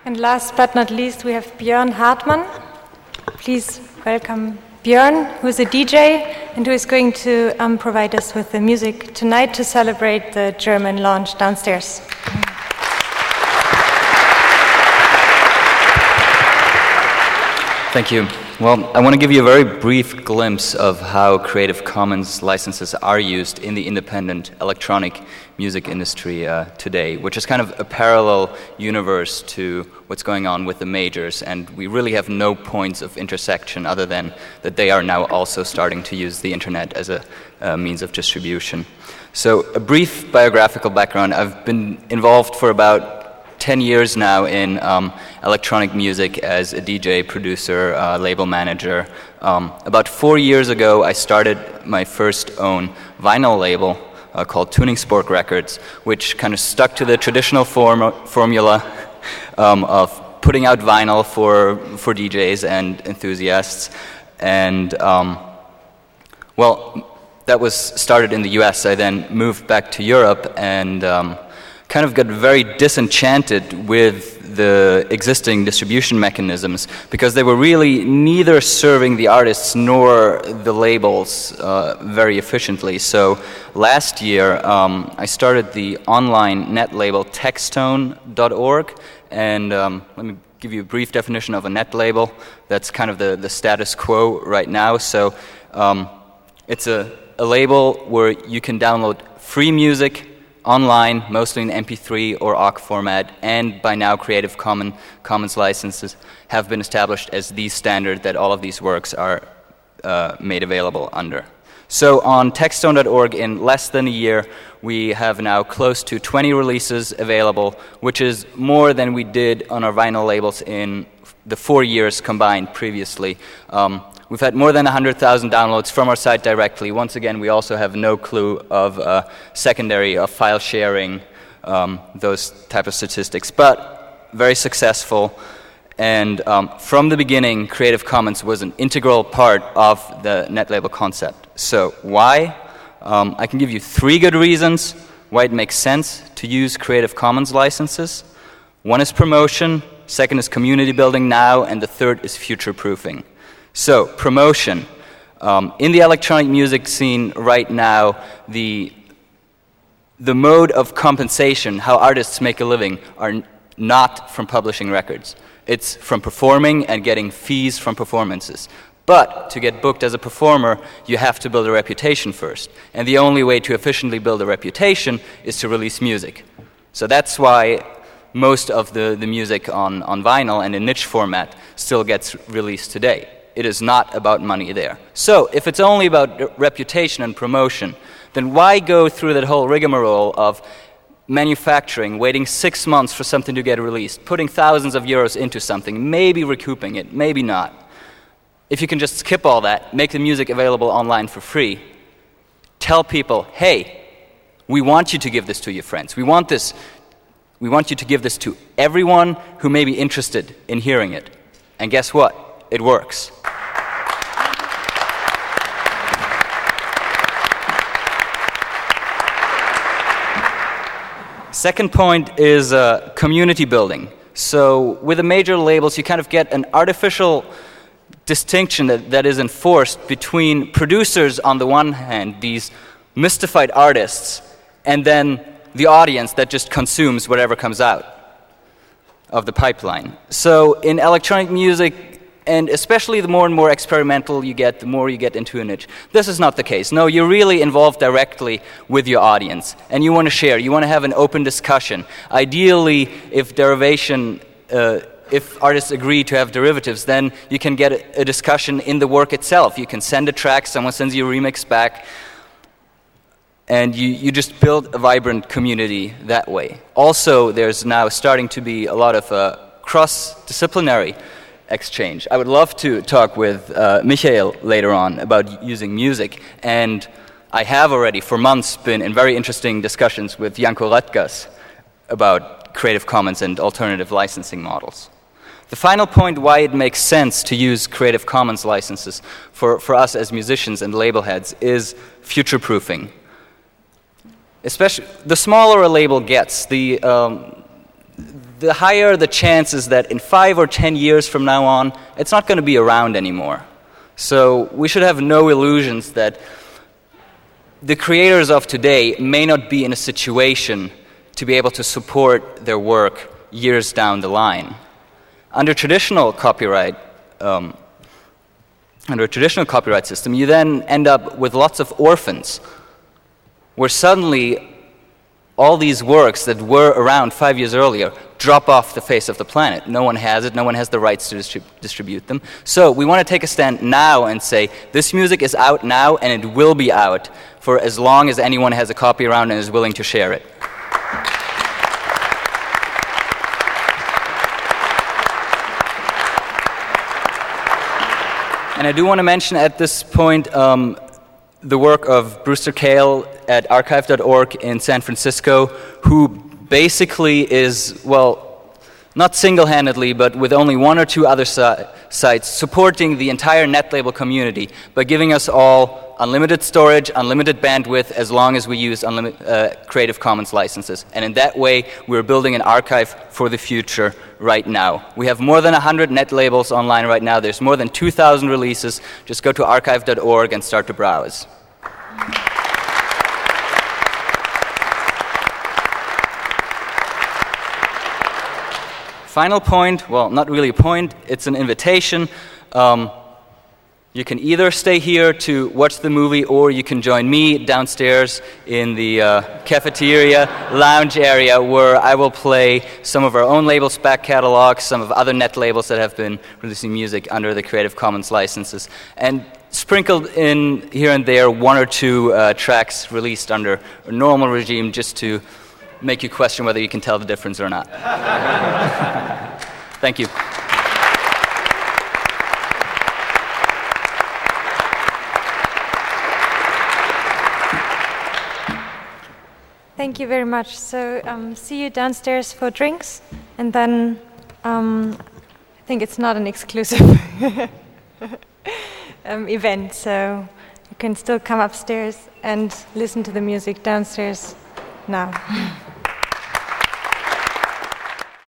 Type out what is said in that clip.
And last but not least, we have Björn Hartmann. Please welcome Björn, who is a DJ and who is going to provide us with the music tonight to celebrate the German launch downstairs. Thank you. Well, I want to give you a very brief glimpse of how Creative Commons licenses are used in the independent electronic music industry today, which is kind of a parallel universe to what's going on with the majors, and we really have no points of intersection other than that they are now also starting to use the internet as a means of distribution. So a brief biographical background. I've been involved for about 10 years now in electronic music as a DJ, producer, label manager. About 4 years ago, I started my first own vinyl label called Tuning Spork Records, which kind of stuck to the traditional formula of putting out vinyl for DJs and enthusiasts. And, well, that was started in the US. I then moved back to Europe and kind of got very disenchanted with the existing distribution mechanisms because they were really neither serving the artists nor the labels very efficiently. So last year I started the online net label Textone.org, and let me give you a brief definition of a net label. That's kind of the status quo right now. So it's a label where you can download free music online, mostly in MP3 or OGG format, and by now Creative Commons licenses have been established as the standard that all of these works are made available under. So on Textone.org, in less than a year, we have now close to 20 releases available, which is more than we did on our vinyl labels in the 4 years combined previously. We've had more than 100,000 downloads from our site directly. Once again, we also have no clue of secondary, of file sharing, those type of statistics, but very successful. And from the beginning, Creative Commons was an integral part of the net label concept. So why? I can give you 3 good reasons why it makes sense to use Creative Commons licenses. One is promotion, second is community building now, and the third is future-proofing. So, promotion. In the electronic music scene right now, the mode of compensation, how artists make a living, are not from publishing records. It's from performing and getting fees from performances. But to get booked as a performer, you have to build a reputation first. And the only way to efficiently build a reputation is to release music. So that's why most of the music on vinyl and in niche format still gets released today. It is not about money there. So, if it's only about reputation and promotion, then why go through that whole rigmarole of manufacturing, waiting 6 months for something to get released, putting thousands of euros into something, maybe recouping it, maybe not. If you can just skip all that, make the music available online for free, tell people, hey, we want you to give this to your friends. We want you to give this to everyone who may be interested in hearing it. And guess what? It works. Second point is community building. So with the major labels, you kind of get an artificial distinction that is enforced between producers on the one hand, these mystified artists, and then the audience that just consumes whatever comes out of the pipeline. So in electronic music, and especially the more and more experimental you get, the more you get into a niche. This is not the case. No, you're really involved directly with your audience. And you want to share. You want to have an open discussion. Ideally, if artists agree to have derivatives, then you can get a discussion in the work itself. You can send a track, someone sends you a remix back, and you just build a vibrant community that way. Also, there's now starting to be a lot of cross-disciplinary exchange. I would love to talk with Michael later on about using music, and I have already for months been in very interesting discussions with Janko Rutgas about Creative Commons and alternative licensing models. The final point why it makes sense to use Creative Commons licenses for us as musicians and label heads is future-proofing. Especially, the smaller a label gets, the the higher the chances that in 5 or 10 years from now on, it's not going to be around anymore. So we should have no illusions that the creators of today may not be in a situation to be able to support their work years down the line. Under traditional copyright system, you then end up with lots of orphans, where suddenly all these works that were around 5 years earlier drop off the face of the planet. No one has it, no one has the rights to distribute them. So we want to take a stand now and say, this music is out now and it will be out for as long as anyone has a copy around and is willing to share it. And I do want to mention at this point the work of Brewster Kahle at archive.org in San Francisco, who basically is, well, not single-handedly, but with only 1 or 2 other sites, supporting the entire NetLabel community by giving us all unlimited storage, unlimited bandwidth, as long as we use Creative Commons licenses. And in that way, we're building an archive for the future right now. We have more than 100 NetLabels online right now. There's more than 2,000 releases. Just go to archive.org and start to browse. Final point, well, not really a point, it's an invitation. You can either stay here to watch the movie, or you can join me downstairs in the cafeteria lounge area, where I will play some of our own labels' back catalogs, some of other net labels that have been releasing music under the Creative Commons licenses, and sprinkled in here and there 1 or 2 tracks released under a normal regime, just to make you question whether you can tell the difference or not. Thank you. Thank you very much. So see you downstairs for drinks, and then I think it's not an exclusive event, so you can still come upstairs and listen to the music downstairs now.